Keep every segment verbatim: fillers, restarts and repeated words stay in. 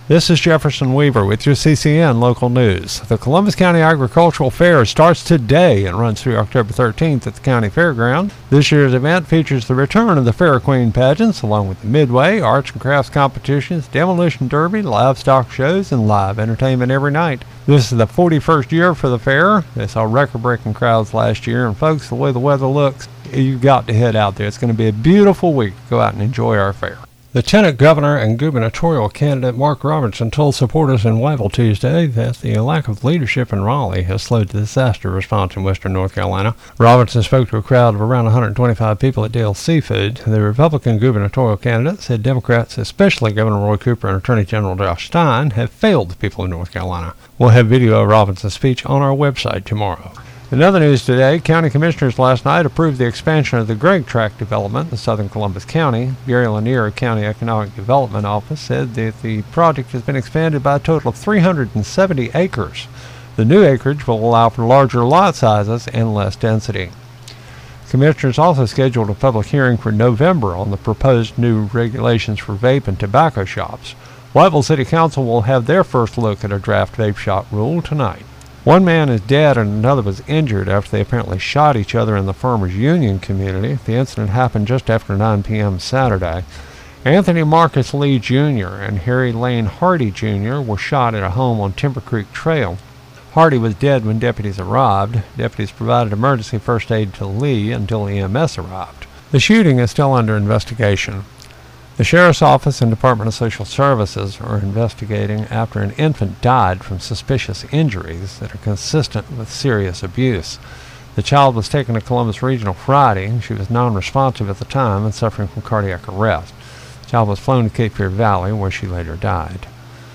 This is Jefferson Weaver with your C C N Local News. The Columbus County Agricultural Fair starts today and runs through October thirteenth at the county fairground. This year's event features the return of the Fair Queen pageants, along with the Midway, arts and crafts competitions, demolition derby, livestock shows, and live entertainment every night. This is the forty-first year for the fair. They saw record-breaking crowds last year, and folks, the way the weather looks, you've got to head out there. It's going to be a beautiful week. Go out and enjoy our fair. Lieutenant Governor and gubernatorial candidate Mark Robertson told supporters in Wyville Tuesday that the lack of leadership in Raleigh has slowed the disaster response in western North Carolina. Robertson spoke to a crowd of around one hundred twenty-five people at Dale's Seafood. The Republican gubernatorial candidate said Democrats, especially Governor Roy Cooper and Attorney General Josh Stein, have failed the people of North Carolina. We'll have video of Robinson's speech on our website tomorrow. In other news today, county commissioners last night approved the expansion of the Gregg Tract development in southern Columbus County. Gary Lanier, County Economic Development Office, said that the project has been expanded by a total of three hundred seventy acres. The new acreage will allow for larger lot sizes and less density. Commissioners also scheduled a public hearing for November on the proposed new regulations for vape and tobacco shops. Wyville City Council will have their first look at a draft vape shop rule tonight. One man is dead and another was injured after they apparently shot each other in the Farmers Union community. The incident happened just after nine p.m. Saturday. Anthony Marcus Lee Junior and Harry Lane Hardy Junior were shot at a home on Timber Creek Trail. Hardy was dead when deputies arrived. Deputies provided emergency first aid to Lee until E M S arrived. The shooting is still under investigation. The Sheriff's Office and Department of Social Services are investigating after an infant died from suspicious injuries that are consistent with serious abuse. The child was taken to Columbus Regional Friday. She was non-responsive at the time and suffering from cardiac arrest. The child was flown to Cape Fear Valley, where she later died.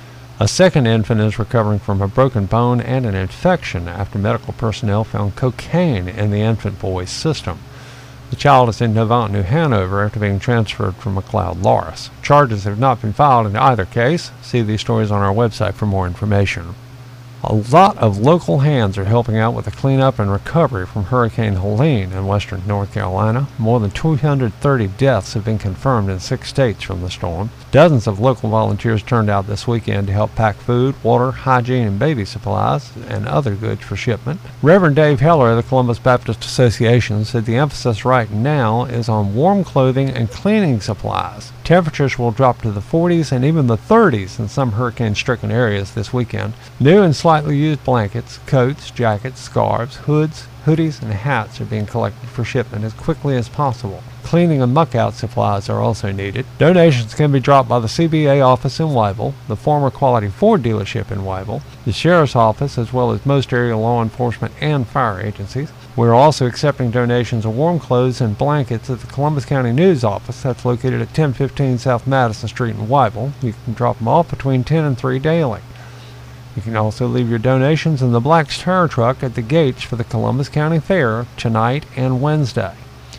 A second infant is recovering from a broken bone and an infection after medical personnel found cocaine in the infant boy's system. The child is in Novant, New Hanover, after being transferred from McLeod Loris. Charges have not been filed in either case. See these stories on our website for more information. A lot of local hands are helping out with the cleanup and recovery from Hurricane Helene in western North Carolina. More than two hundred thirty deaths have been confirmed in six states from the storm. Dozens of local volunteers turned out this weekend to help pack food, water, hygiene, and baby supplies, and other goods for shipment. Reverend Dave Heller of the Columbus Baptist Association said the emphasis right now is on warm clothing and cleaning supplies. Temperatures will drop to the forties and even the thirties in some hurricane-stricken areas this weekend. New and slightly used blankets, coats, jackets, scarves, hoods, hoodies, and hats are being collected for shipment as quickly as possible. Cleaning and muck-out supplies are also needed. Donations can be dropped by the C B A office in Wyville, the former Quality Ford dealership in Wyville, the Sheriff's Office, as well as most area law enforcement and fire agencies. We're also accepting donations of warm clothes and blankets at the Columbus County News Office. That's located at ten fifteen South Madison Street in Wyville. You can drop them off between ten and three daily. You can also leave your donations in the Black Star truck at the gates for the Columbus County Fair tonight and Wednesday.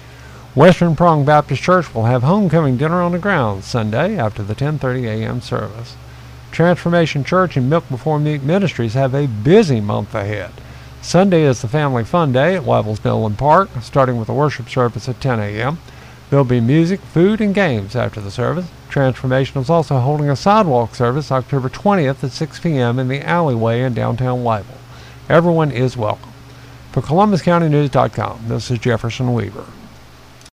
Western Prong Baptist Church will have homecoming dinner on the grounds Sunday after the ten thirty a.m. service. Transformation Church and Milk Before Meat Ministries have a busy month ahead. Sunday is the Family Fun Day at Wyville's Nolan Park, starting with a worship service at ten a.m. There'll be music, food, and games after the service. Transformation is also holding a sidewalk service October twentieth at six p.m. in the alleyway in downtown Wyville. Everyone is welcome. For Columbus County News dot com, this is Jefferson Weaver.